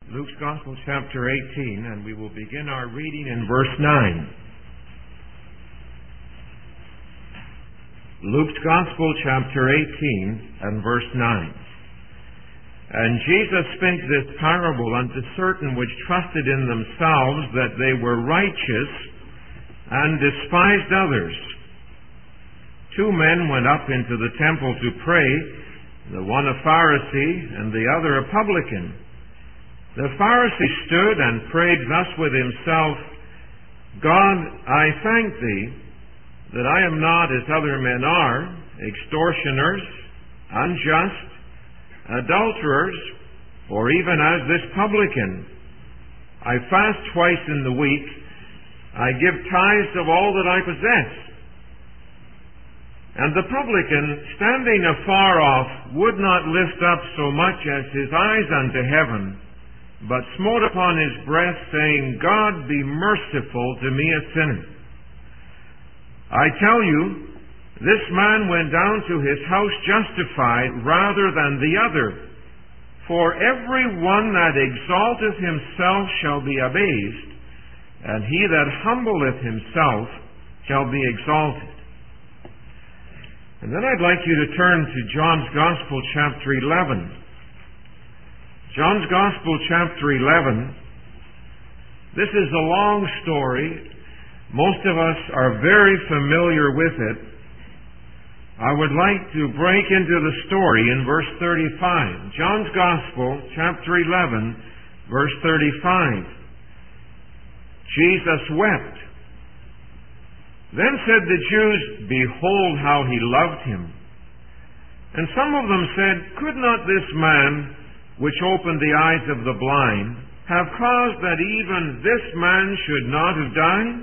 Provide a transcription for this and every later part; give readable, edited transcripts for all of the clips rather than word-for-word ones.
Luke's Gospel, chapter 18, and we will begin our reading in verse 9. Luke's Gospel, chapter 18, and verse 9. And Jesus spake this parable unto certain which trusted in themselves that they were righteous, and despised others. 2 men went up into the temple to pray, the one a Pharisee, and the other a publican. The Pharisee stood and prayed thus with himself, God, I thank thee that I am not as other men are, extortioners, unjust, adulterers, or even as this publican. I fast twice in the week. I give tithes of all that I possess. And the publican, standing afar off, would not lift up so much as his eyes unto heaven, but smote upon his breast, saying, God, be merciful to me, a sinner. I tell you, this man went down to his house justified rather than the other. For every one that exalteth himself shall be abased, and he that humbleth himself shall be exalted. And then I'd like you to turn to John's Gospel, chapter 11. John's Gospel, chapter 11. This is a long story. Most of us are very familiar with it. I would like to break into the story in verse 35. John's Gospel, chapter 11, verse 35. Jesus wept. Then said the Jews, Behold how he loved him. And some of them said, Could not this man, which opened the eyes of the blind, have caused that even this man should not have died?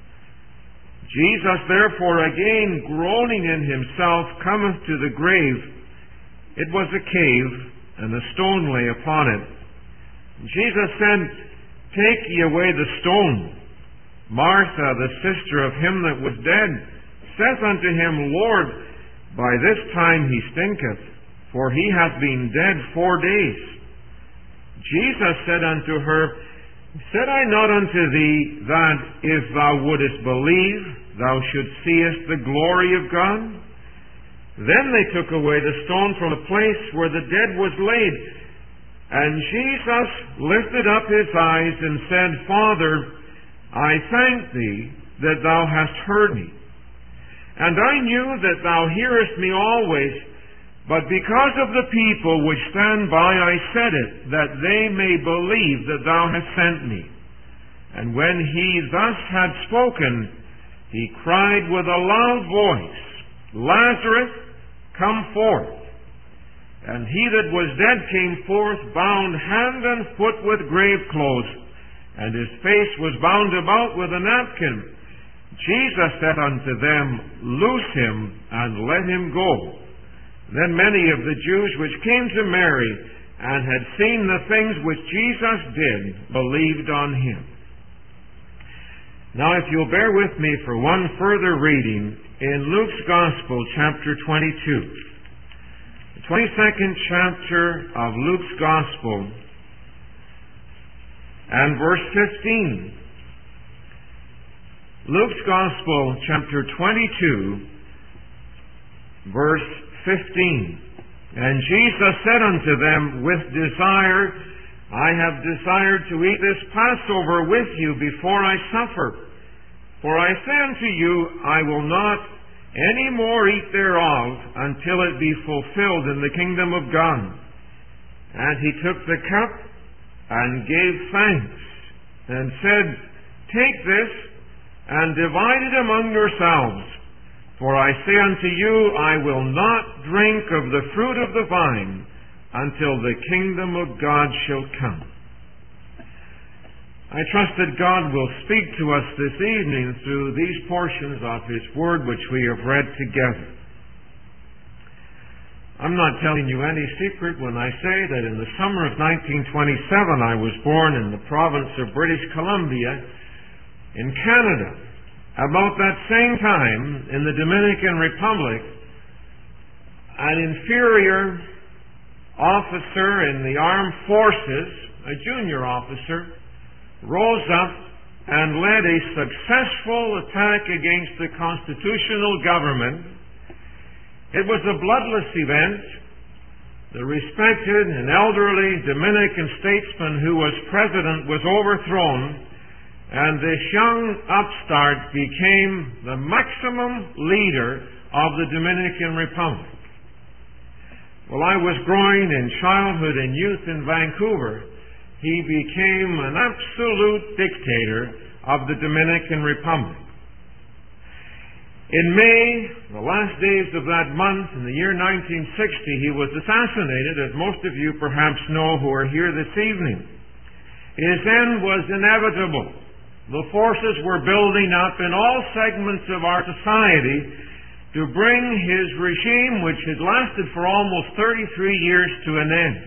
Jesus therefore again, groaning in himself, cometh to the grave. It was a cave, and a stone lay upon it. Jesus said, Take ye away the stone. Martha, the sister of him that was dead, saith unto him, Lord, by this time he stinketh, for he hath been dead 4 days. Jesus said unto her, Said I not unto thee that if thou wouldest believe, thou shouldst seest the glory of God? Then they took away the stone from the place where the dead was laid. And Jesus lifted up his eyes and said, Father, I thank thee that thou hast heard me. And I knew that thou hearest me always, but because of the people which stand by I said it, that they may believe that thou hast sent me. And when he thus had spoken, he cried with a loud voice, Lazarus, come forth. And he that was dead came forth, bound hand and foot with grave clothes, and his face was bound about with a napkin. Jesus said unto them, Loose him, and let him go. Then many of the Jews which came to Mary, and had seen the things which Jesus did, believed on him. Now, if you'll bear with me for one further reading, in Luke's Gospel, chapter 22. The 22nd chapter of Luke's Gospel, and verse 15. Luke's Gospel, chapter 22, verse 15. And Jesus said unto them, With desire I have desired to eat this Passover with you before I suffer. For I say unto you, I will not any more eat thereof until it be fulfilled in the kingdom of God. And he took the cup and gave thanks, and said, Take this, and divide it among yourselves. For I say unto you, I will not drink of the fruit of the vine until the kingdom of God shall come. I trust that God will speak to us this evening through these portions of His Word which we have read together. I'm not telling you any secret when I say that in the summer of 1927 I was born in the province of British Columbia in Canada. About that same time, in the Dominican Republic, an inferior officer in the armed forces, a junior officer, rose up and led a successful attack against the constitutional government. It was a bloodless event. The respected and elderly Dominican statesman who was president was overthrown, and this young upstart became the maximum leader of the Dominican Republic. While I was growing in childhood and youth in Vancouver, he became an absolute dictator of the Dominican Republic. In May, the last days of that month, in the year 1960, he was assassinated, as most of you perhaps know who are here this evening. His end was inevitable. The forces were building up in all segments of our society to bring his regime, which had lasted for almost 33 years, to an end.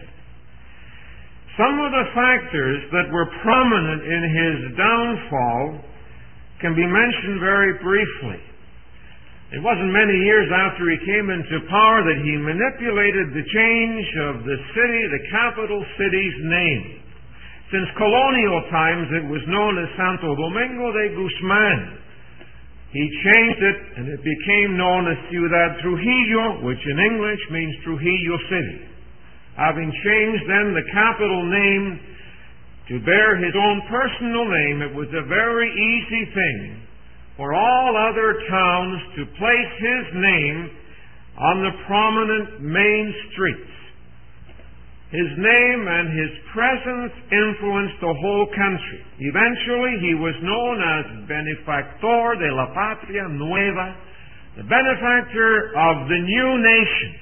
Some of the factors that were prominent in his downfall can be mentioned very briefly. It wasn't many years after he came into power that he manipulated the change of the city, the capital city's name. Since colonial times, it was known as Santo Domingo de Guzman. He changed it, and it became known as Ciudad Trujillo, which in English means Trujillo City. Having changed then the capital name to bear his own personal name, it was a very easy thing for all other towns to place his name on the prominent main streets. His name and his presence influenced the whole country. Eventually, he was known as Benefactor de la Patria Nueva, the benefactor of the new nation.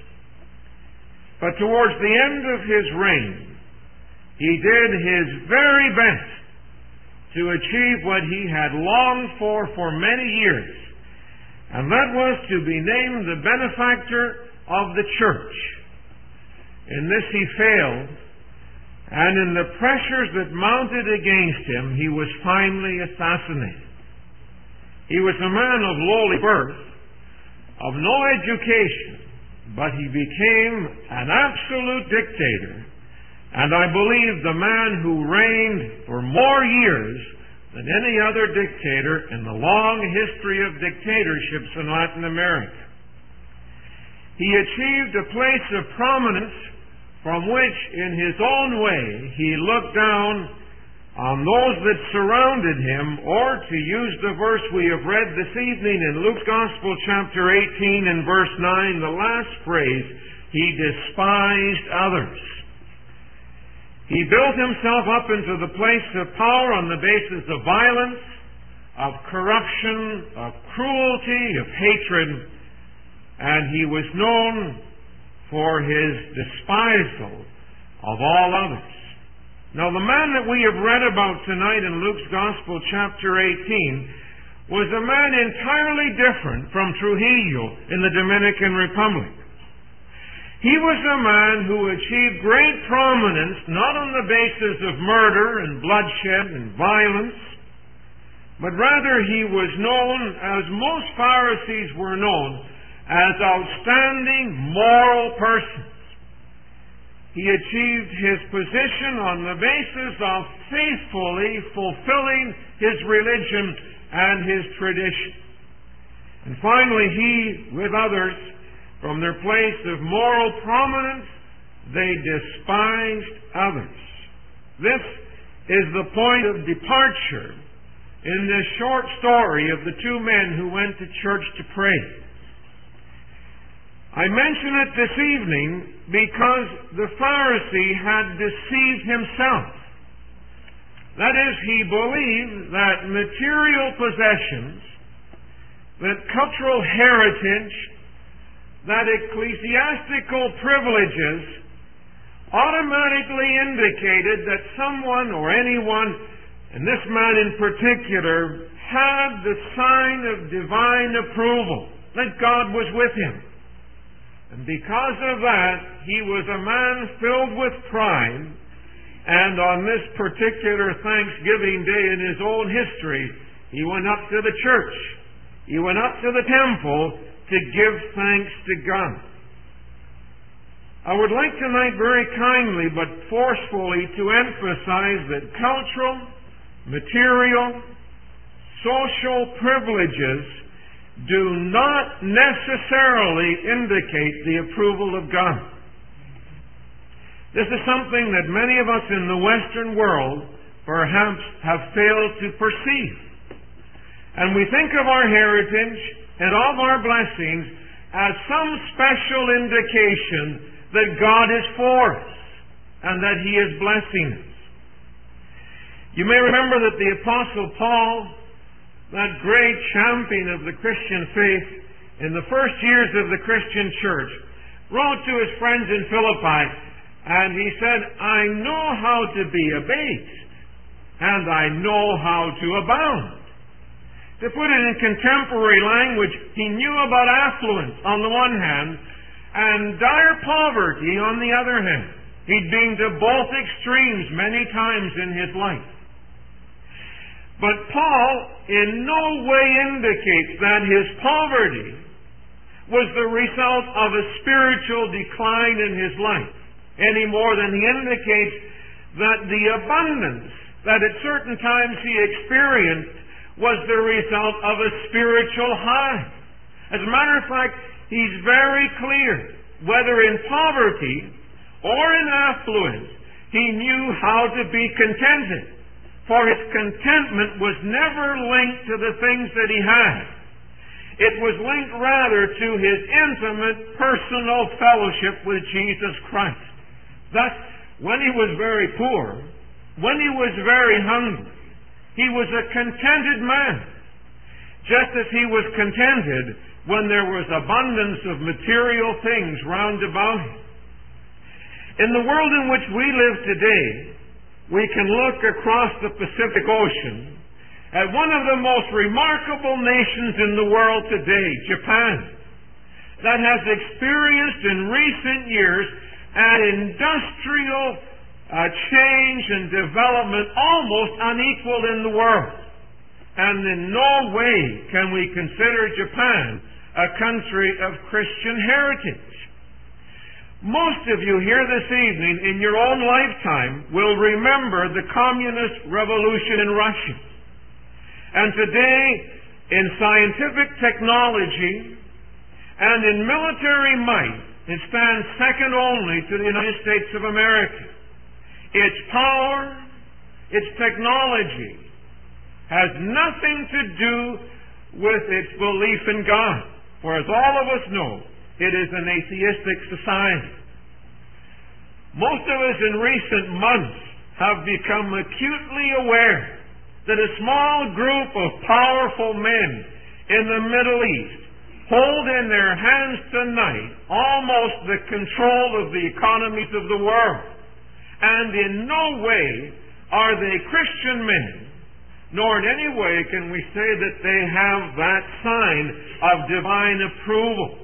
But towards the end of his reign, he did his very best to achieve what he had longed for many years, and that was to be named the benefactor of the church. In this he failed, and in the pressures that mounted against him, he was finally assassinated. He was a man of lowly birth, of no education, but he became an absolute dictator, and I believe the man who reigned for more years than any other dictator in the long history of dictatorships in Latin America. He achieved a place of prominence from which, in his own way, he looked down on those that surrounded him, or to use the verse we have read this evening in Luke's Gospel, chapter 18 and verse 9, the last phrase, he despised others. He built himself up into the place of power on the basis of violence, of corruption, of cruelty, of hatred, and he was known for his despisal of all others. Now, the man that we have read about tonight in Luke's Gospel, chapter 18, was a man entirely different from Trujillo in the Dominican Republic. He was a man who achieved great prominence not on the basis of murder and bloodshed and violence, but rather he was known, as most Pharisees were known, as outstanding moral persons. He achieved his position on the basis of faithfully fulfilling his religion and his tradition. And finally, he, with others, from their place of moral prominence, they despised others. This is the point of departure in this short story of the two men who went to church to pray. I mention it this evening because the Pharisee had deceived himself. That is, he believed that material possessions, that cultural heritage, that ecclesiastical privileges automatically indicated that someone or anyone, and this man in particular, had the sign of divine approval, that God was with him. And because of that, he was a man filled with pride, and on this particular Thanksgiving Day in his own history, he went up to the church. He went up to the temple to give thanks to God. I would like tonight very kindly but forcefully to emphasize that cultural, material, social privileges do not necessarily indicate the approval of God. This is something that many of us in the Western world perhaps have failed to perceive. And we think of our heritage and of our blessings as some special indication that God is for us and that He is blessing us. You may remember that the Apostle Paul, that great champion of the Christian faith in the first years of the Christian church, wrote to his friends in Philippi, and he said, I know how to be abased, and I know how to abound. To put it in contemporary language, he knew about affluence on the one hand, and dire poverty on the other hand. He'd been to both extremes many times in his life. But Paul in no way indicates that his poverty was the result of a spiritual decline in his life, any more than he indicates that the abundance that at certain times he experienced was the result of a spiritual high. As a matter of fact, he's very clear, whether in poverty or in affluence, he knew how to be contented. For his contentment was never linked to the things that he had. It was linked rather to his intimate personal fellowship with Jesus Christ. Thus, when he was very poor, when he was very hungry, he was a contented man, just as he was contented when there was abundance of material things round about him. In the world in which we live today, we can look across the Pacific Ocean at one of the most remarkable nations in the world today, Japan, that has experienced in recent years an industrial change and development almost unequaled in the world. And in no way can we consider Japan a country of Christian heritage. Most of you here this evening in your own lifetime will remember the communist revolution in Russia. And today, in scientific technology and in military might, it stands second only to the United States of America. Its power, its technology, has nothing to do with its belief in God. For as all of us know, it is an atheistic society. Most of us in recent months have become acutely aware that a small group of powerful men in the Middle East hold in their hands tonight almost the control of the economies of the world. And in no way are they Christian men, nor in any way can we say that they have that sign of divine approval.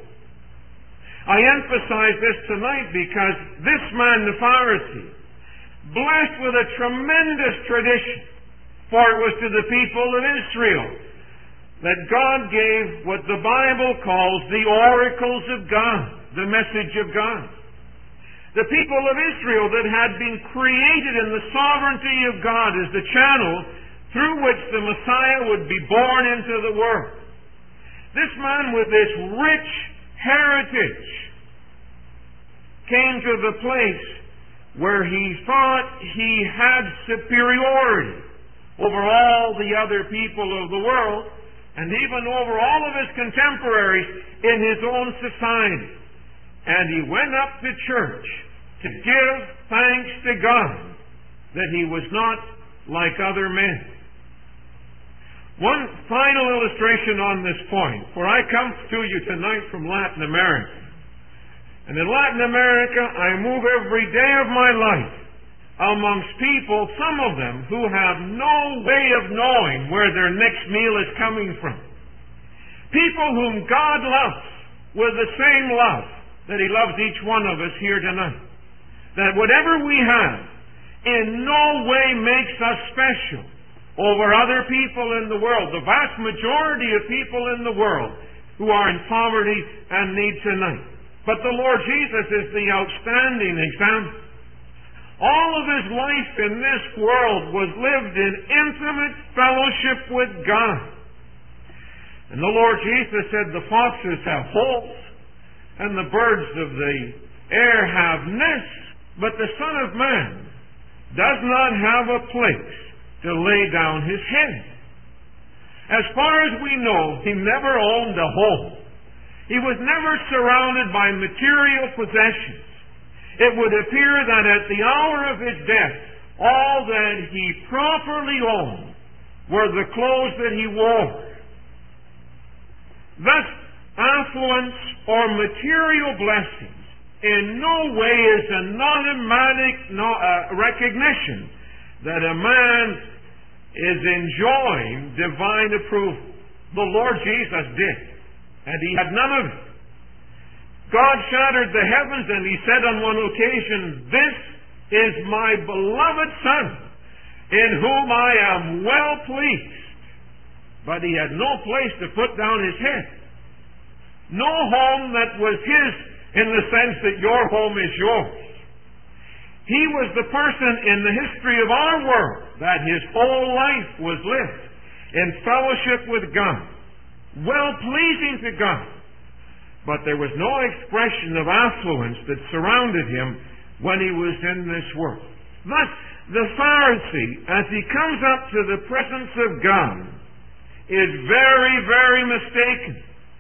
I emphasize this tonight because this man, the Pharisee, blessed with a tremendous tradition, for it was to the people of Israel that God gave what the Bible calls the oracles of God, the message of God. The people of Israel that had been created in the sovereignty of God as the channel through which the Messiah would be born into the world. This man with this rich heritage came to the place where he thought he had superiority over all the other people of the world and even over all of his contemporaries in his own society. And he went up to church to give thanks to God that he was not like other men. One final illustration on this point, for I come to you tonight from Latin America. And in Latin America, I move every day of my life amongst people, some of them, who have no way of knowing where their next meal is coming from. People whom God loves with the same love that He loves each one of us here tonight. That whatever we have in no way makes us special over other people in the world. The vast majority of people in the world who are in poverty and need tonight But the Lord Jesus is the outstanding example. All of his life in this world was lived in intimate fellowship with God. And the Lord Jesus said, the foxes have holes, and the birds of the air have nests, but the Son of Man does not have a place to lay down his head. As far as we know, he never owned a home. He was never surrounded by material possessions. It would appear that at the hour of his death, all that he properly owned were the clothes that he wore. Thus, affluence or material blessings in no way is an automatic recognition that a man is enjoying divine approval. The Lord Jesus did, and he had none of it. God shattered the heavens, and he said on one occasion, "This is my beloved Son, in whom I am well pleased." But he had no place to put down his head. No home that was his in the sense that your home is yours. He was the person in the history of our world that his whole life was lived in fellowship with God, well pleasing to God. But there was no expression of affluence that surrounded him when he was in this world. Thus, the Pharisee, as he comes up to the presence of God, is very, very mistaken.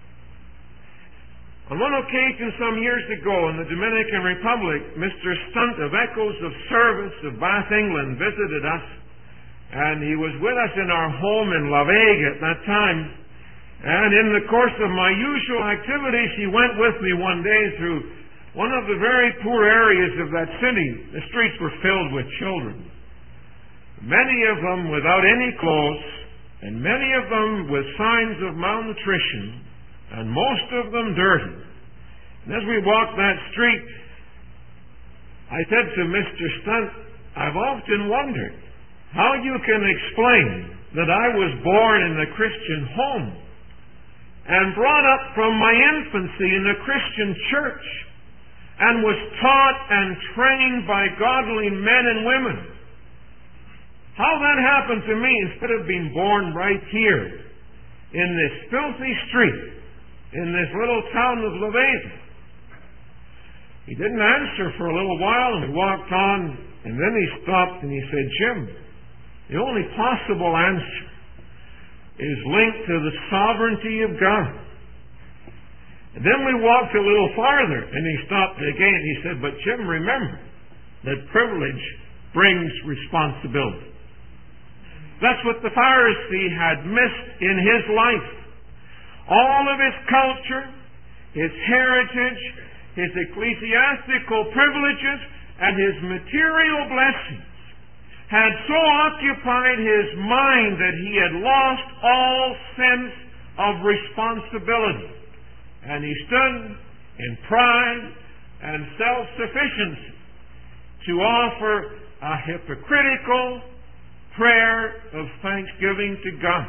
On one occasion some years ago in the Dominican Republic, Mr. Stunt of Echoes of Service of Bath, England, visited us, and he was with us in our home in La Vega at that time. And in the course of my usual activities, he went with me one day through one of the very poor areas of that city. The streets were filled with children, many of them without any clothes, and many of them with signs of malnutrition, and most of them dirty. And as we walked that street, I said to Mr. Stunt, "I've often wondered how you can explain that I was born in a Christian home and brought up from my infancy in a Christian church and was taught and trained by godly men and women. How that happened to me instead of being born right here in this filthy street in this little town of La Vega." He didn't answer for a little while, and we walked on, and then he stopped and he said, "Jim, the only possible answer is linked to the sovereignty of God." And then we walked a little farther, and he stopped again. He said, "But Jim, remember that privilege brings responsibility." That's what the Pharisee had missed in his life. All of his culture, his heritage, his ecclesiastical privileges, and his material blessings had so occupied his mind that he had lost all sense of responsibility. And he stood in pride and self-sufficiency to offer a hypocritical prayer of thanksgiving to God.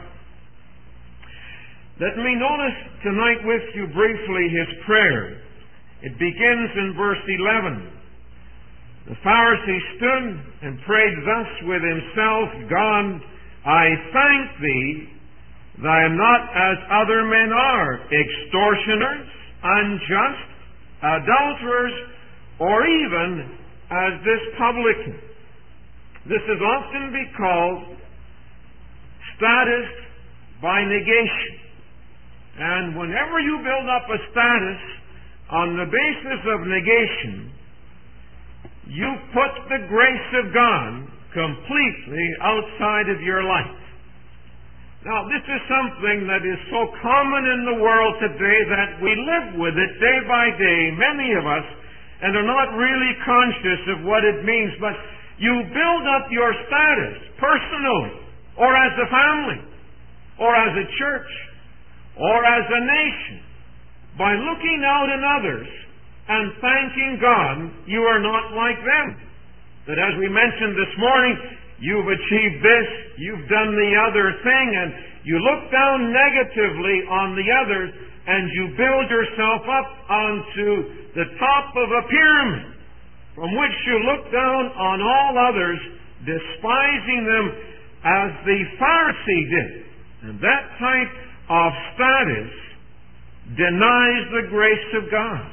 Let me notice tonight with you briefly his prayer. It begins in verse 11. The Pharisee stood and prayed thus with himself, "God, I thank thee that I am not as other men are, extortioners, unjust, adulterers, or even as this publican." This is often be called status by negation. And whenever you build up a status on the basis of negation, you put the grace of God completely outside of your life. Now, this is something that is so common in the world today that we live with it day by day, many of us, and are not really conscious of what it means. But you build up your status personally, or as a family, or as a church, or as a nation, by looking out in others and thanking God you are not like them. That, as we mentioned this morning, you've achieved this, you've done the other thing, and you look down negatively on the others and you build yourself up onto the top of a pyramid, from which you look down on all others, despising them as the Pharisee did. And that type of status denies the grace of God.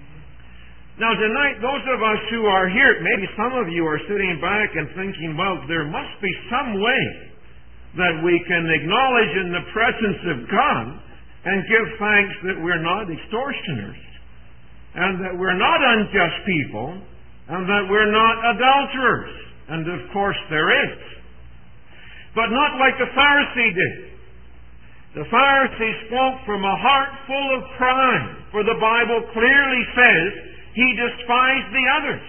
Now tonight, those of us who are here, maybe some of you are sitting back and thinking, well, there must be some way that we can acknowledge in the presence of God and give thanks that we're not extortioners, and that we're not unjust people, and that we're not adulterers. And of course there is. But not like the Pharisee did. The Pharisee spoke from a heart full of pride, for the Bible clearly says he despised the others.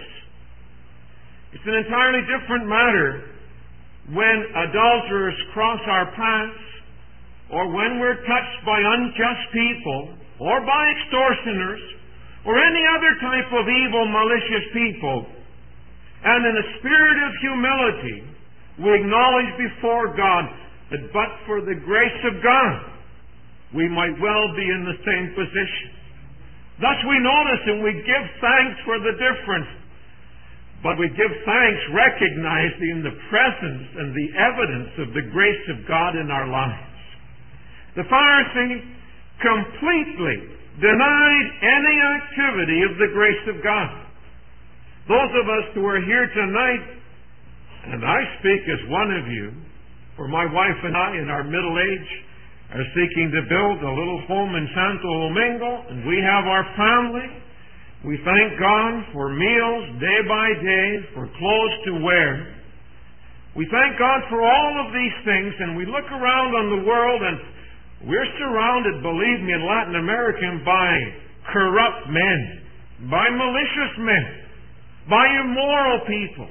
It's an entirely different matter when adulterers cross our paths, or when we're touched by unjust people, or by extortioners, or any other type of evil, malicious people. And in a spirit of humility, we acknowledge before God that but for the grace of God, we might well be in the same position. Thus we notice and we give thanks for the difference, but we give thanks recognizing the presence and the evidence of the grace of God in our lives. The Pharisee completely denied any activity of the grace of God. Those of us who are here tonight, and I speak as one of you, for my wife and I in our middle age are seeking to build a little home in Santo Domingo, and we have our family. We thank God for meals day by day, for clothes to wear. We thank God for all of these things, and we look around on the world, and we're surrounded, believe me, in Latin America by corrupt men, by malicious men, by immoral people.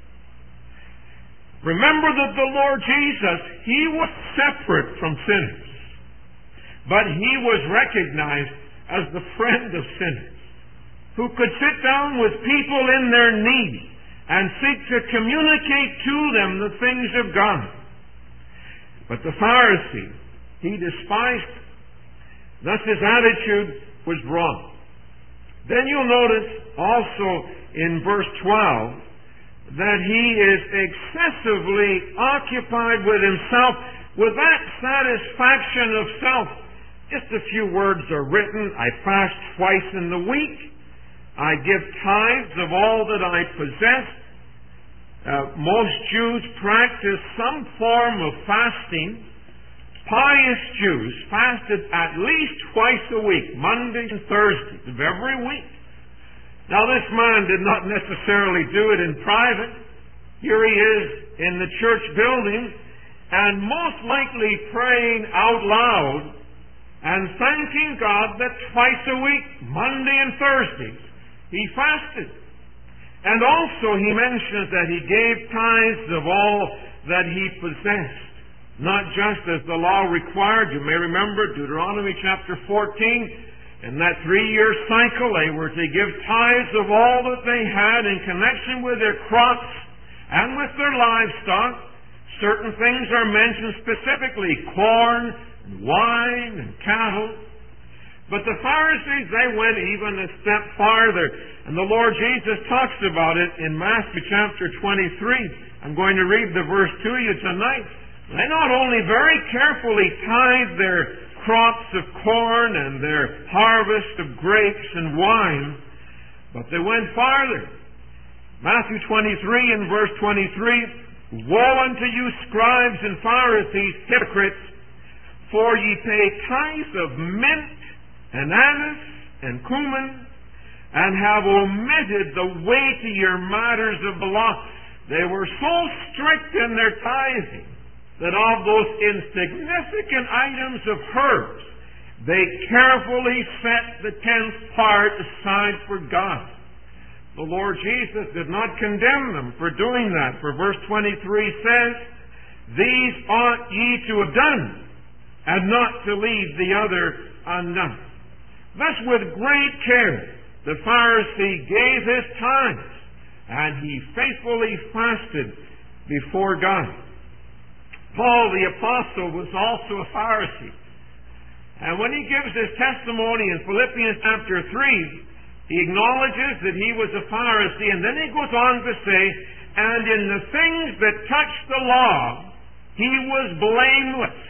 Remember that the Lord Jesus, He was separate from sinners, but He was recognized as the friend of sinners, who could sit down with people in their need and seek to communicate to them the things of God. But the Pharisee, he despised it. Thus his attitude was wrong. Then you'll notice also in verse 12 that he is excessively occupied with himself, with that satisfaction of self. Just a few words are written. I fast twice in the week. I give tithes of all that I possess. Most Jews practice some form of fasting. Pious Jews fasted at least twice a week, Mondays and Thursdays of every week. Now this man did not necessarily do it in private. Here he is in the church building, and most likely praying out loud and thanking God that twice a week, Monday and Thursdays, he fasted. And also he mentions that he gave tithes of all that he possessed. Not just as the law required. You may remember Deuteronomy chapter 14. In that 3-year cycle, they were to give tithes of all that they had in connection with their crops and with their livestock. Certain things are mentioned specifically, corn, and wine, and cattle. But the Pharisees, they went even a step farther. And the Lord Jesus talks about it in Matthew chapter 23. I'm going to read the verse to you tonight. They not only very carefully tithed their crops of corn and their harvest of grapes and wine, but they went farther. Matthew 23 and verse 23, Woe unto you, scribes and Pharisees, hypocrites, for ye pay tithes of mint and anise and cumin, and have omitted the weightier matters of the law. They were so strict in their tithing that of those insignificant items of herbs, they carefully set the 10th part aside for God. The Lord Jesus did not condemn them for doing that, for verse 23 says, These ought ye to have done, and not to leave the other undone. Thus with great care the Pharisee gave his tithes, and he faithfully fasted before God. Paul the Apostle was also a Pharisee. And when he gives his testimony in Philippians chapter 3, he acknowledges that he was a Pharisee, and then he goes on to say, and in the things that touch the law, he was blameless.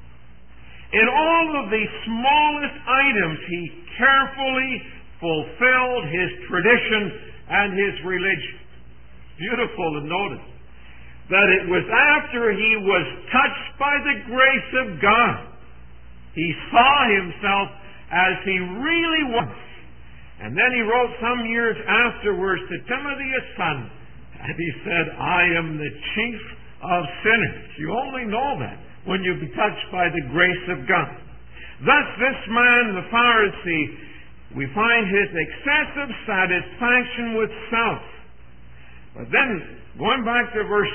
In all of the smallest items, he carefully fulfilled his tradition and his religion. Beautiful to notice that it was after he was touched by the grace of God, he saw himself as he really was. And then he wrote some years afterwards to Timothy, his son, and he said, I am the chief of sinners. You only know that when you be touched by the grace of God. Thus this man, the Pharisee, we find his excessive satisfaction with self. But then, going back to verse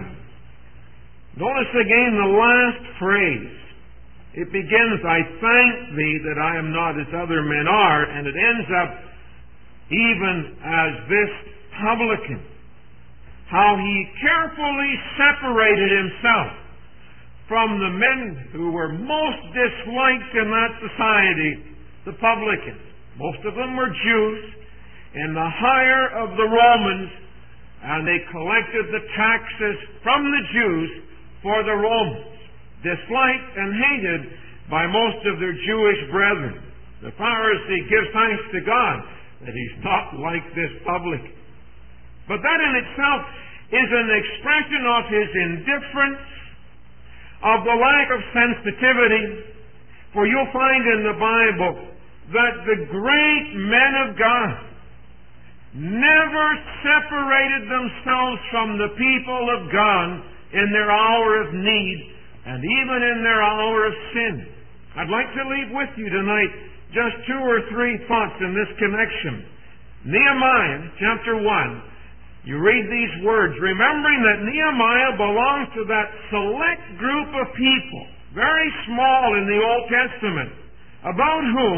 11, notice again the last phrase. It begins, I thank thee that I am not as other men are, and it ends up, even as this publican. How he carefully separated himself from the men who were most disliked in that society, the publicans. Most of them were Jews, in the hire of the Romans, and they collected the taxes from the Jews for the Romans, disliked and hated by most of their Jewish brethren. The Pharisee gives thanks to God that he's not like this publican. But that in itself is an expression of his indifference, of the lack of sensitivity. For you'll find in the Bible that the great men of God never separated themselves from the people of God in their hour of need and even in their hour of sin. I'd like to leave with you tonight just 2 or 3 thoughts in this connection. Nehemiah chapter 1, you read these words, remembering that Nehemiah belongs to that select group of people, very small in the Old Testament, about whom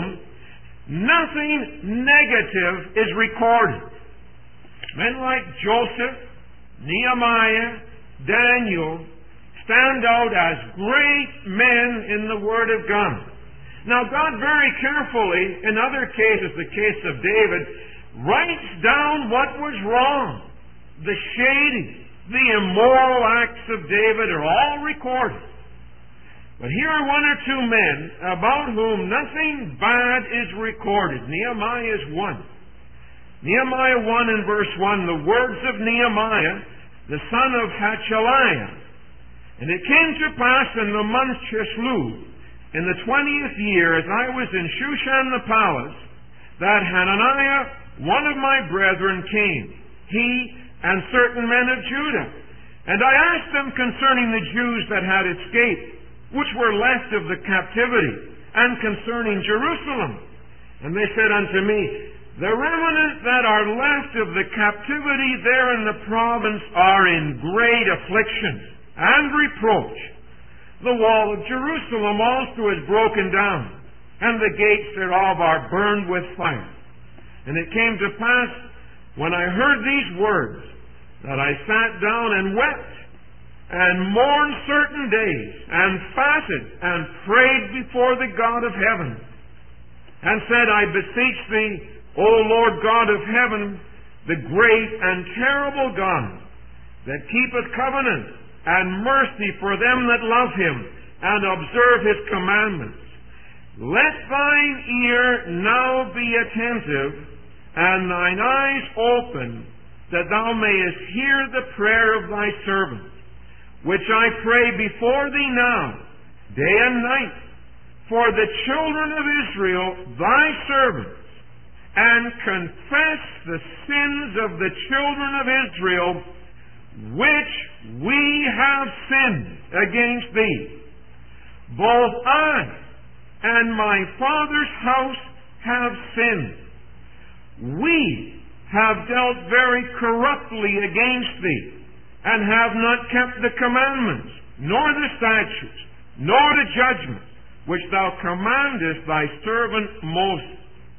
nothing negative is recorded. Men like Joseph, Nehemiah, Daniel stand out as great men in the Word of God. Now God very carefully, in other cases, the case of David, writes down what was wrong. The shady, the immoral acts of David are all recorded. But here are 1 or 2 men about whom nothing bad is recorded. Nehemiah is one. Nehemiah 1 and verse 1, the words of Nehemiah, the son of Hachaliah. And it came to pass in the month Chisleu, in the 20th year, as I was in Shushan the palace, that Hananiah, one of my brethren, came, he and certain men of Judah. And I asked them concerning the Jews that had escaped, which were left of the captivity, and concerning Jerusalem. And they said unto me, the remnant that are left of the captivity there in the province are in great affliction and reproach. The wall of Jerusalem also is broken down, and the gates thereof are burned with fire. And it came to pass, when I heard these words, that I sat down and wept, and mourned certain days, and fasted, and prayed before the God of heaven, and said, I beseech thee, O Lord God of heaven, the great and terrible God, that keepeth covenant and mercy for them that love him, and observe his commandments. Let thine ear now be attentive, and thine eyes open, that thou mayest hear the prayer of thy servant, which I pray before thee now, day and night, for the children of Israel, thy servants, and confess the sins of the children of Israel, which we have sinned against thee. Both I and my father's house have sinned. We have dealt very corruptly against thee, and have not kept the commandments, nor the statutes, nor the judgments, which thou commandest thy servant Moses.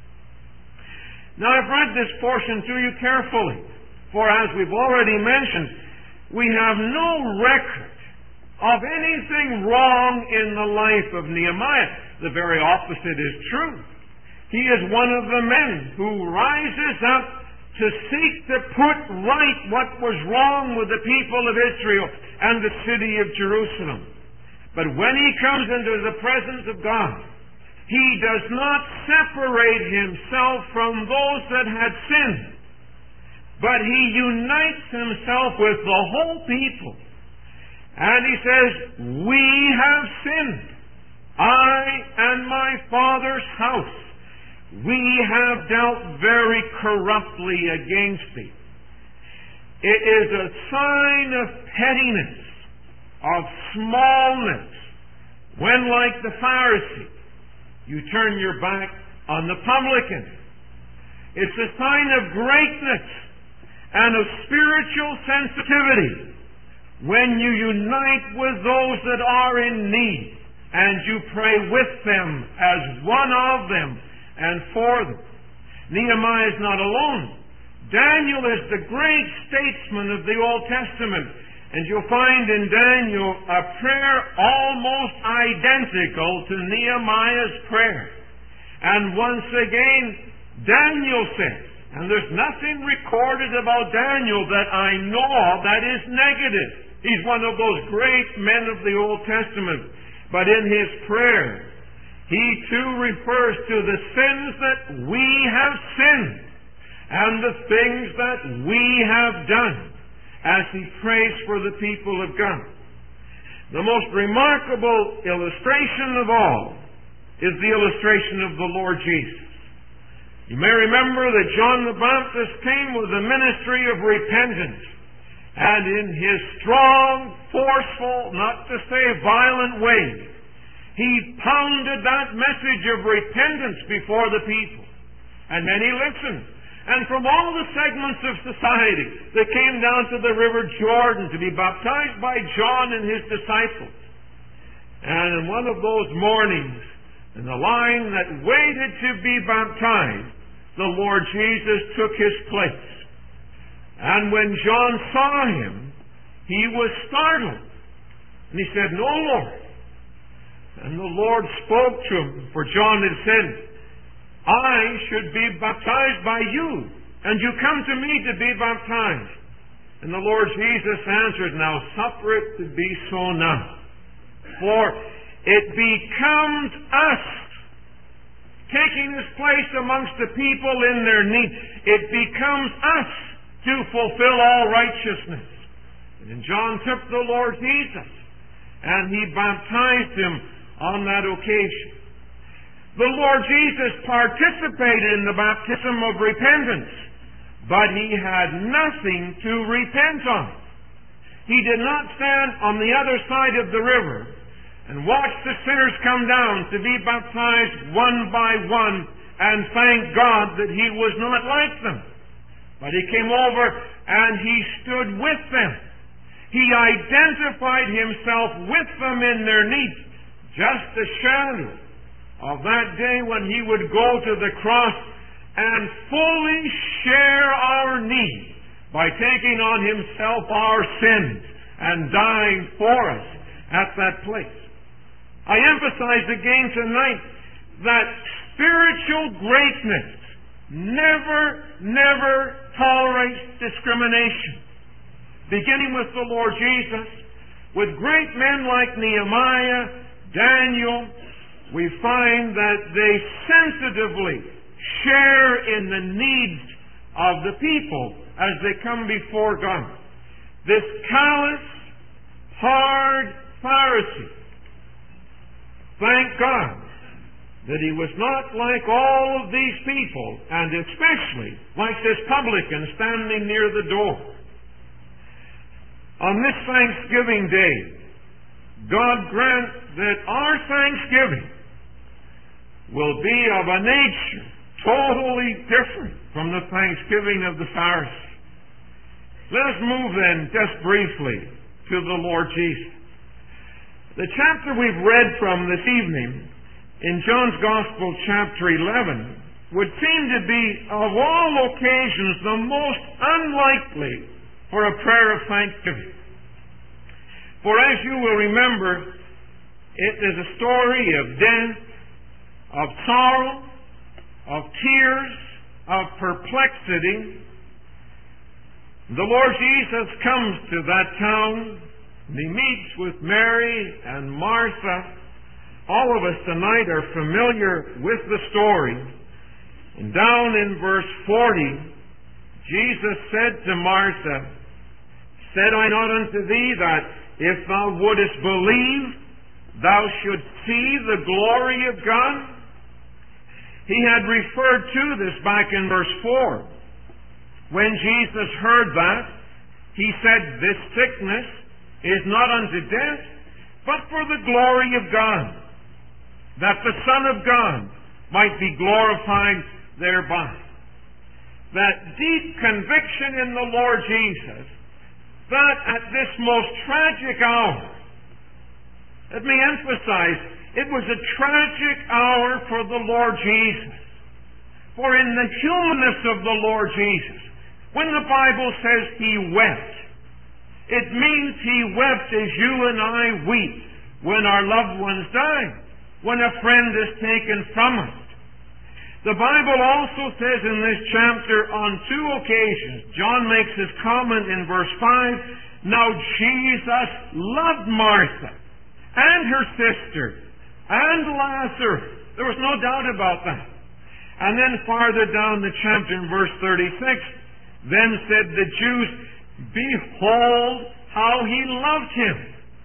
Now I've read this portion to you carefully, for as we've already mentioned, we have no record of anything wrong in the life of Nehemiah. the very opposite is true. He is one of the men who rises up to seek to put right what was wrong with the people of Israel and the city of Jerusalem. But when he comes into the presence of God, he does not separate himself from those that had sinned, but he unites himself with the whole people. And he says, we have sinned. I and my Father's house, we have dealt very corruptly against thee. It is a sign of pettiness, of smallness, when, like the Pharisee, you turn your back on the publican. It's a sign of greatness and of spiritual sensitivity when you unite with those that are in need and you pray with them as one of them and for them. Nehemiah is not alone. Daniel is the great statesman of the Old Testament, and you'll find in Daniel a prayer almost identical to Nehemiah's prayer. And once again, Daniel says, and there's nothing recorded about Daniel that I know of that is negative. He's one of those great men of the Old Testament. But in his prayer, he too refers to the sins that we have sinned and the things that we have done as he prays for the people of God. The most remarkable illustration of all is the illustration of the Lord Jesus. You may remember that John the Baptist came with a ministry of repentance, and in his strong, forceful, not to say violent way, he pounded that message of repentance before the people. And many listened. And from all the segments of society, they came down to the River Jordan to be baptized by John and his disciples. And in one of those mornings, in the line that waited to be baptized, the Lord Jesus took his place. And when John saw him, he was startled. And he said, "No, Lord." And the Lord spoke to him, for John had said, "I should be baptized by you, and you come to me to be baptized." And the Lord Jesus answered, "Now suffer it to be so now. For it becomes us," taking his place amongst the people in their need, "it becomes us to fulfill all righteousness." And John took the Lord Jesus, and he baptized him on that occasion. The Lord Jesus participated in the baptism of repentance, but he had nothing to repent of. He did not stand on the other side of the river and watch the sinners come down to be baptized one by one and thank God that he was not like them. But he came over and he stood with them. He identified himself with them in their needs, just a shadow of that day when he would go to the cross and fully share our need by taking on himself our sins and dying for us at that place. I emphasize again tonight that spiritual greatness never tolerates discrimination. Beginning with the Lord Jesus, with great men like Nehemiah, Daniel, we find that they sensitively share in the needs of the people as they come before God. This callous, hard Pharisee, thank God that he was not like all of these people, and especially like this publican standing near the door. On this Thanksgiving Day, God grant that our thanksgiving will be of a nature totally different from the thanksgiving of the Pharisee. Let us move then just briefly to the Lord Jesus. The chapter we've read from this evening in John's Gospel, chapter 11, would seem to be, of all occasions, the most unlikely for a prayer of thanksgiving. For as you will remember, it is a story of death of sorrow, of tears, of perplexity. The Lord Jesus comes to that town, and He meets with Mary and Martha. All of us tonight are familiar with the story. And down in verse 40, Jesus said to Martha, "Said I not unto thee that if thou wouldest believe, thou shouldst see the glory of God?" He had referred to this back in verse 4. When Jesus heard that, He said, "This sickness is not unto death, but for the glory of God, that the Son of God might be glorified thereby." That deep conviction in the Lord Jesus, that at this most tragic hour, let me emphasize, it was a tragic hour for the Lord Jesus. For in the humanness of the Lord Jesus, when the Bible says He wept, it means He wept as you and I weep when our loved ones die, when a friend is taken from us. The Bible also says in this chapter on 2 occasions, John makes his comment in verse 5, "Now Jesus loved Martha and her sister and Lazarus." There was no doubt about that. And then farther down the chapter in verse 36, "Then said the Jews, Behold how He loved Him."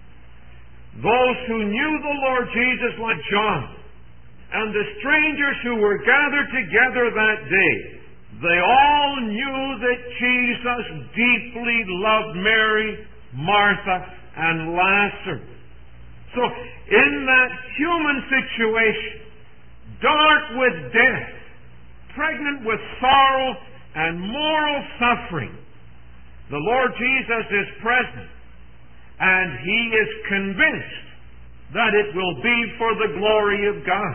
Those who knew the Lord Jesus like John, and the strangers who were gathered together that day, they all knew that Jesus deeply loved Mary, Martha, and Lazarus. So, in that human situation, dark with death, pregnant with sorrow and moral suffering, the Lord Jesus is present, and He is convinced that it will be for the glory of God.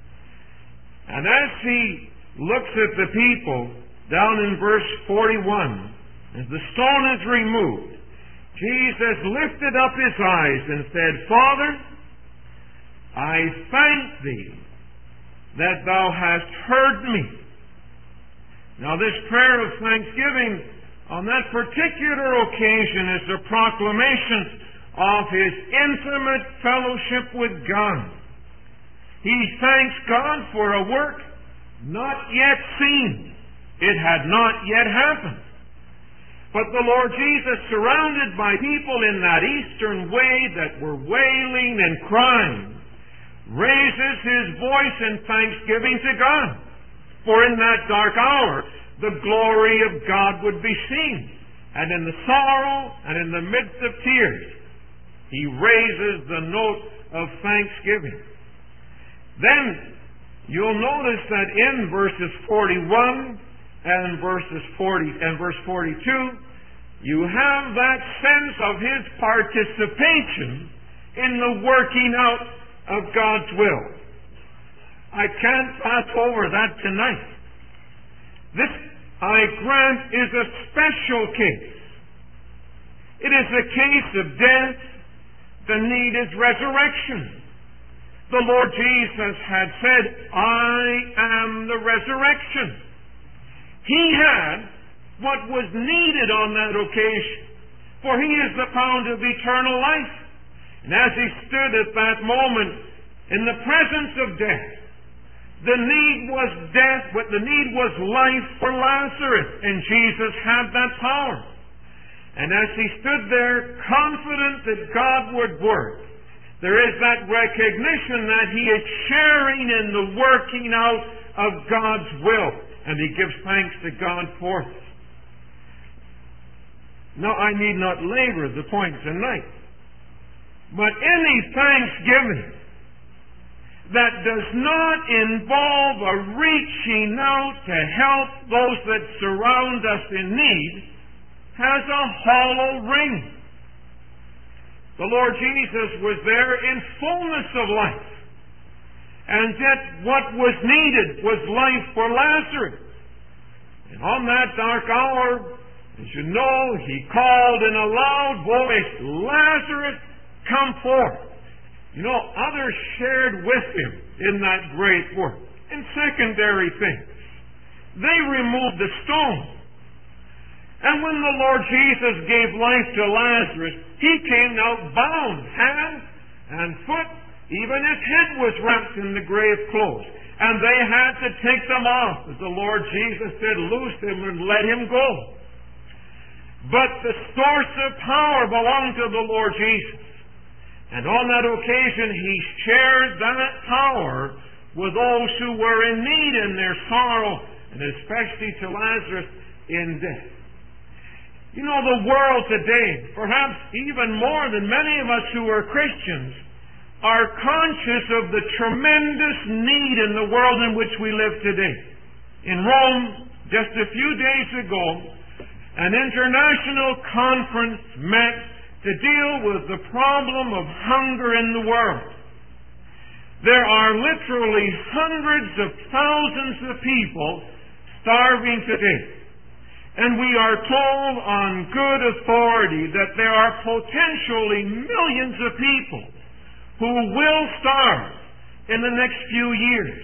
And as He looks at the people, down in verse 41, as the stone is removed, Jesus lifted up His eyes and said, "Father, I thank Thee that Thou hast heard me." Now this prayer of thanksgiving on that particular occasion is a proclamation of His intimate fellowship with God. He thanks God for a work not yet seen. It had not yet happened. But the Lord Jesus, surrounded by people in that eastern way that were wailing and crying, raises His voice in thanksgiving to God. For in that dark hour, the glory of God would be seen. And in the sorrow and in the midst of tears, He raises the note of thanksgiving. Then you'll notice that in verses 41 and verse 42, you have that sense of His participation in the working out of God's will. I can't pass over that tonight. This, I grant, is a special case. It is a case of death. The need is resurrection. The Lord Jesus had said, "I am the resurrection." He had what was needed on that occasion, for He is the fount of eternal life. And as He stood at that moment in the presence of death, the need was death, but the need was life for Lazarus, and Jesus had that power. And as He stood there, confident that God would work, there is that recognition that He is sharing in the working out of God's will, and He gives thanks to God for it. Now, I need not labor the point tonight, but any thanksgiving that does not involve a reaching out to help those that surround us in need has a hollow ring. The Lord Jesus was there in fullness of life, and yet what was needed was life for Lazarus. And on that dark hour, as you know, He called in a loud voice, "Lazarus, come forth." Others shared with him in that great work. And secondary things. They removed the stone. And when the Lord Jesus gave life to Lazarus, he came out bound, hand and foot. Even his head was wrapped in the grave clothes. And they had to take them off. As the Lord Jesus said, loose him and let him go. But the source of power belonged to the Lord Jesus. And on that occasion, he shared that power with those who were in need in their sorrow, and especially to Lazarus in death. The world today, perhaps even more than many of us who are Christians, are conscious of the tremendous need in the world in which we live today. In Rome, just a few days ago, an international conference met to deal with the problem of hunger in the world. There are literally hundreds of thousands of people starving today. And we are told on good authority that there are potentially millions of people who will starve in the next few years.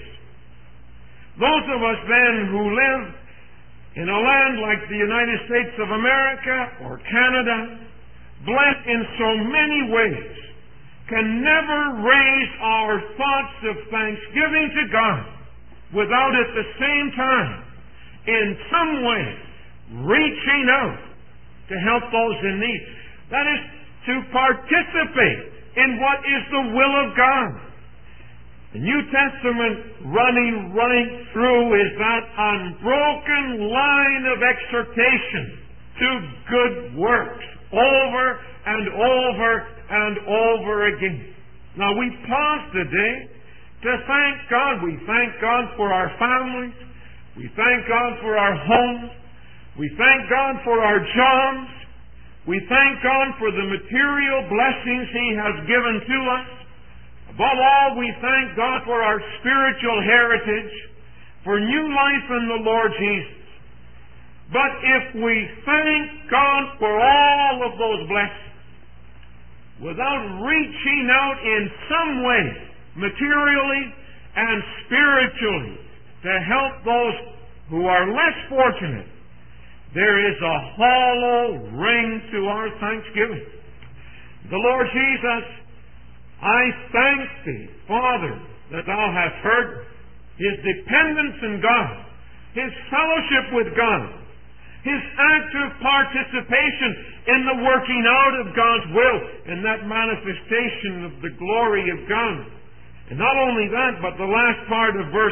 Those of us then who live in a land like the United States of America or Canada, blessed in so many ways, can never raise our thoughts of thanksgiving to God without at the same time, in some way, reaching out to help those in need. That is, to participate in what is the will of God. The New Testament running right through is that unbroken line of exhortation to good works over and over and over again. Now we pause today to thank God. We thank God for our families. We thank God for our homes. We thank God for our jobs. We thank God for the material blessings He has given to us. Above all, we thank God for our spiritual heritage, for new life in the Lord Jesus. But if we thank God for all of those blessings, without reaching out in some way, materially and spiritually, to help those who are less fortunate, there is a hollow ring to our thanksgiving. The Lord Jesus, I thank Thee, Father, that Thou hast heard his dependence in God, his fellowship with God, his active participation in the working out of God's will, and that manifestation of the glory of God. And not only that, but the last part of verse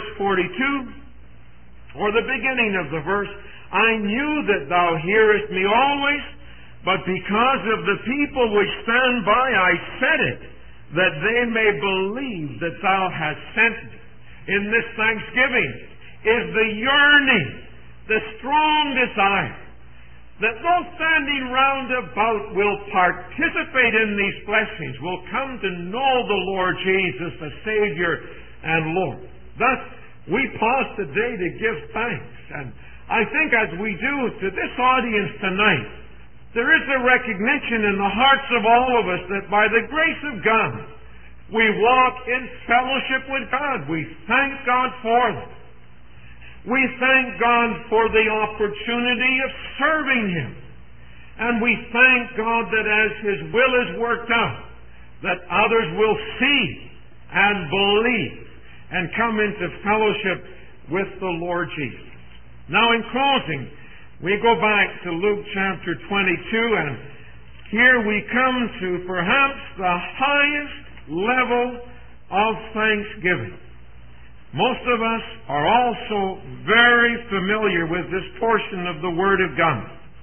42, or the beginning of the verse, I knew that Thou hearest me always, but because of the people which stand by, I said it, that they may believe that Thou hast sent me. In this thanksgiving is the yearning, the strong desire, that those standing round about will participate in these blessings, will come to know the Lord Jesus, the Savior and Lord. Thus, we pause today to give thanks. And I think as we do to this audience tonight, there is a recognition in the hearts of all of us that by the grace of God, we walk in fellowship with God. We thank God for them. We thank God for the opportunity of serving Him. And we thank God that as His will is worked out, that others will see and believe and come into fellowship with the Lord Jesus. Now in closing, we go back to Luke chapter 22, and here we come to perhaps the highest level of thanksgiving. Most of us are also very familiar with this portion of the Word of God.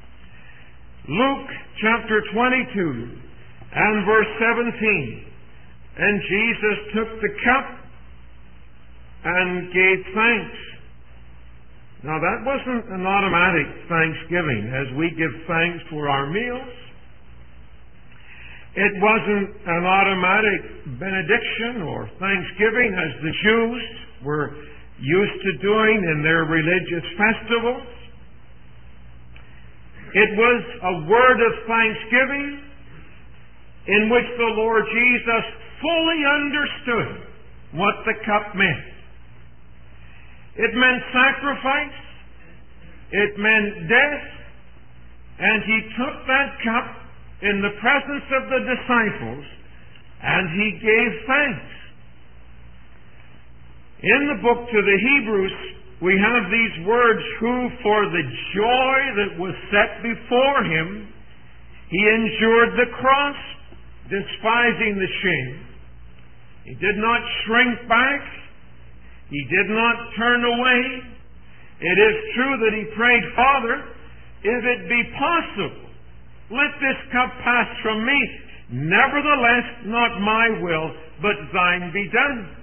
Luke chapter 22 and verse 17. And Jesus took the cup and gave thanks. Now that wasn't an automatic thanksgiving as we give thanks for our meals. It wasn't an automatic benediction or thanksgiving as the Jews were used to doing in their religious festivals. It was a word of thanksgiving in which the Lord Jesus fully understood what the cup meant. It meant sacrifice. It meant death. And he took that cup in the presence of the disciples and he gave thanks. In the book to the Hebrews, we have these words, who for the joy that was set before him, he endured the cross, despising the shame. He did not shrink back. He did not turn away. It is true that he prayed, Father, if it be possible, let this cup pass from me. Nevertheless, not my will, but thine be done.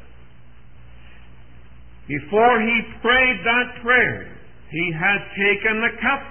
Before he prayed that prayer, he had taken the cup.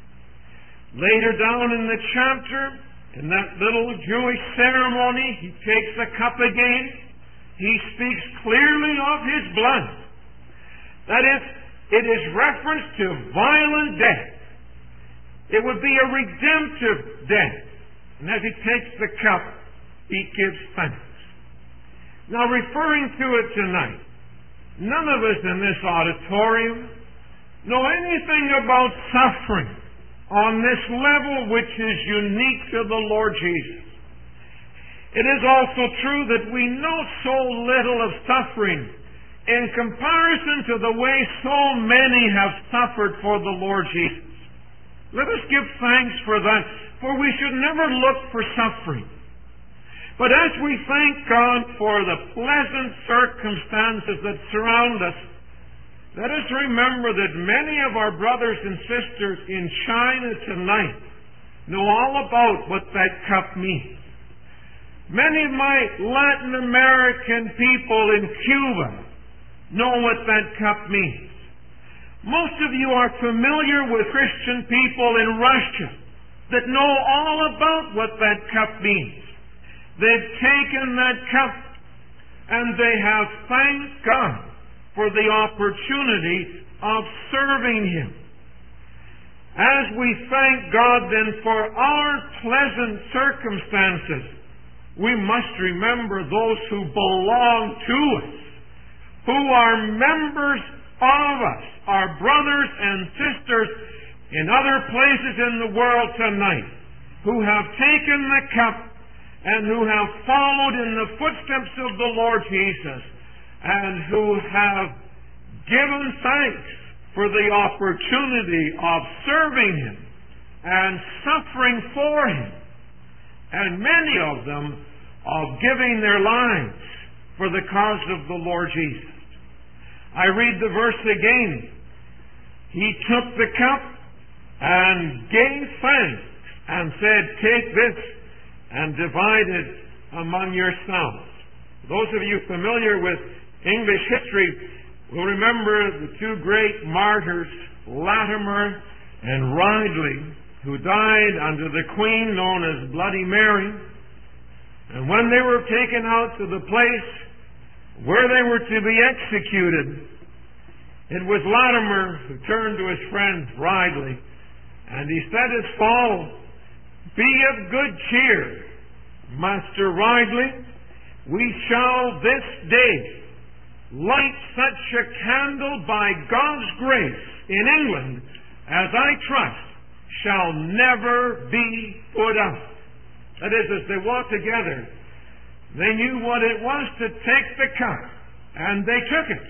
Later down in the chapter, in that little Jewish ceremony, he takes the cup again. He speaks clearly of his blood. That is, it is reference to violent death. It would be a redemptive death. And as he takes the cup, he gives thanks. Now, referring to it tonight, none of us in this auditorium know anything about suffering on this level which is unique to the Lord Jesus. It is also true that we know so little of suffering in comparison to the way so many have suffered for the Lord Jesus. Let us give thanks for that, for we should never look for suffering. But as we thank God for the pleasant circumstances that surround us, let us remember that many of our brothers and sisters in China tonight know all about what that cup means. Many of my Latin American people in Cuba know what that cup means. Most of you are familiar with Christian people in Russia that know all about what that cup means. They've taken that cup and they have thanked God for the opportunity of serving Him. As we thank God then for our pleasant circumstances, we must remember those who belong to us, who are members of us, our brothers and sisters in other places in the world tonight, who have taken the cup and who have followed in the footsteps of the Lord Jesus and who have given thanks for the opportunity of serving Him and suffering for Him, and many of them of giving their lives for the cause of the Lord Jesus. I read the verse again. He took the cup and gave thanks and said, take this and divide it among yourselves. Those of you familiar with English history will remember the two great martyrs, Latimer and Ridley, who died under the queen known as Bloody Mary. And when they were taken out to the place where they were to be executed, it was Latimer who turned to his friend Ridley, and he said as follows, be of good cheer, Master Ridley, we shall this day light such a candle by God's grace in England as I trust shall never be put out. That is, as they walked together, they knew what it was to take the cup, and they took it.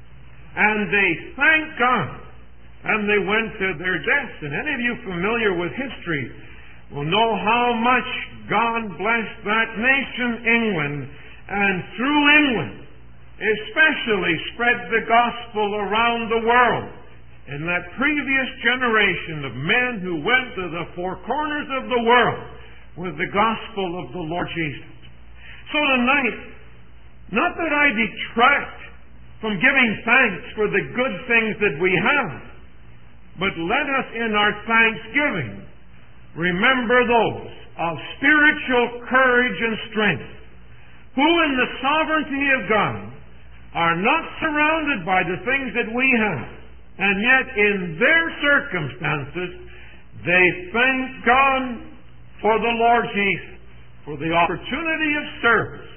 And they thanked God, and they went to their deaths. And any of you familiar with history will know how much God blessed that nation, England, and through England, especially spread the gospel around the world. In that previous generation of men who went to the four corners of the world with the gospel of the Lord Jesus. So tonight, not that I detract from giving thanks for the good things that we have, but let us in our thanksgiving remember those of spiritual courage and strength, who in the sovereignty of God are not surrounded by the things that we have, and yet in their circumstances they thank God for the Lord Jesus, for the opportunity of service,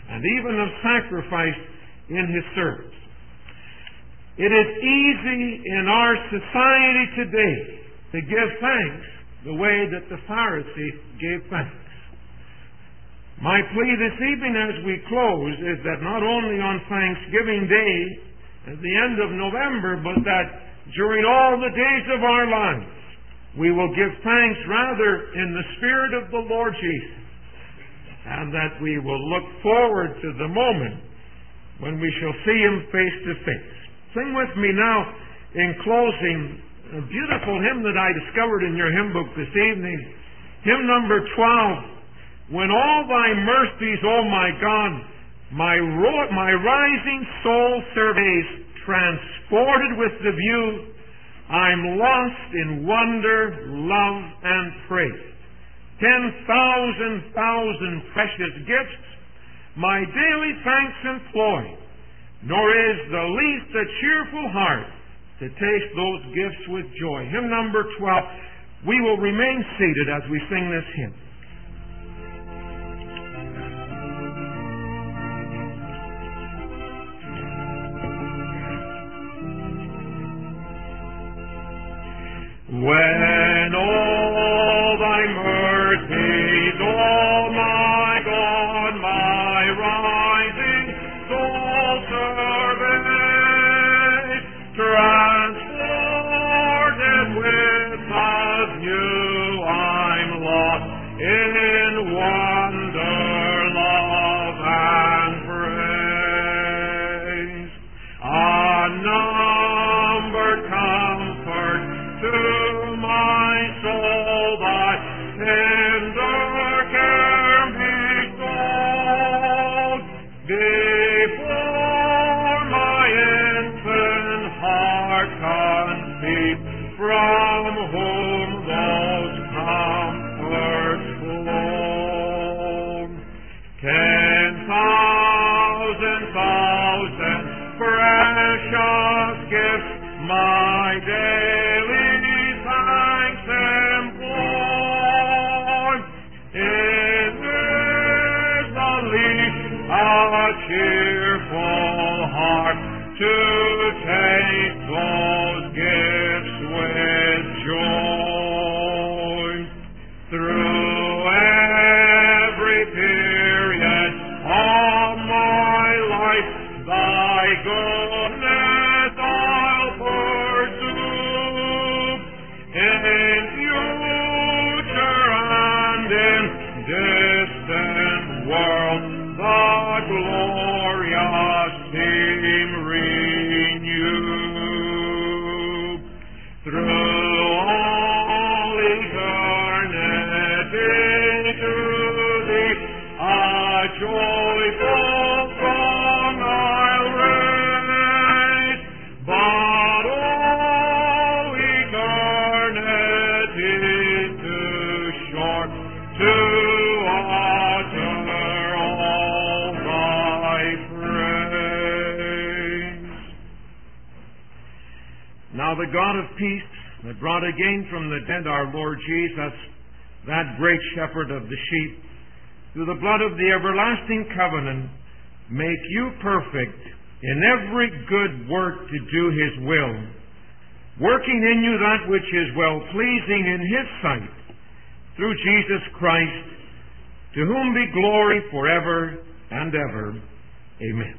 and even of sacrifice in His service. It is easy in our society today to give thanks the way that the Pharisees gave thanks. My plea this evening as we close is that not only on Thanksgiving Day at the end of November, but that during all the days of our lives, we will give thanks rather in the Spirit of the Lord Jesus, and that we will look forward to the moment when we shall see Him face to face. Sing with me now in closing a beautiful hymn that I discovered in your hymn book this evening. Hymn number 12. When all thy mercies, O my God, my rising soul surveys, transported with the view, I'm lost in wonder, love, and praise. 10,000 precious gifts my daily thanks employ, nor is the least a cheerful heart to taste those gifts with joy. Hymn number 12. We will remain seated as we sing this hymn. When all thy mercies, O my God, my rising soul surveys, transported with a view, I'm lost in wonder, love, and praise. Unnumbered comfort to my soul, thy tender care bestowed. Before my infant heart conceived, from whom those comforts flowed. 10,000 precious gifts my daily thanks employ. It is the least a cheerful heart to take those gifts with joy. Through every period of my life, thy goodness I'll pursue. In future and in distant world, the glorious theme renew. Through all eternity to thee, a joyful song I'll raise. But all eternity too short to utter all thy praise. Now the God of peace, that brought again from the dead our Lord Jesus, that great shepherd of the sheep, through the blood of the everlasting covenant, make you perfect in every good work to do His will, working in you that which is well-pleasing in His sight, through Jesus Christ, to whom be glory forever and ever. Amen.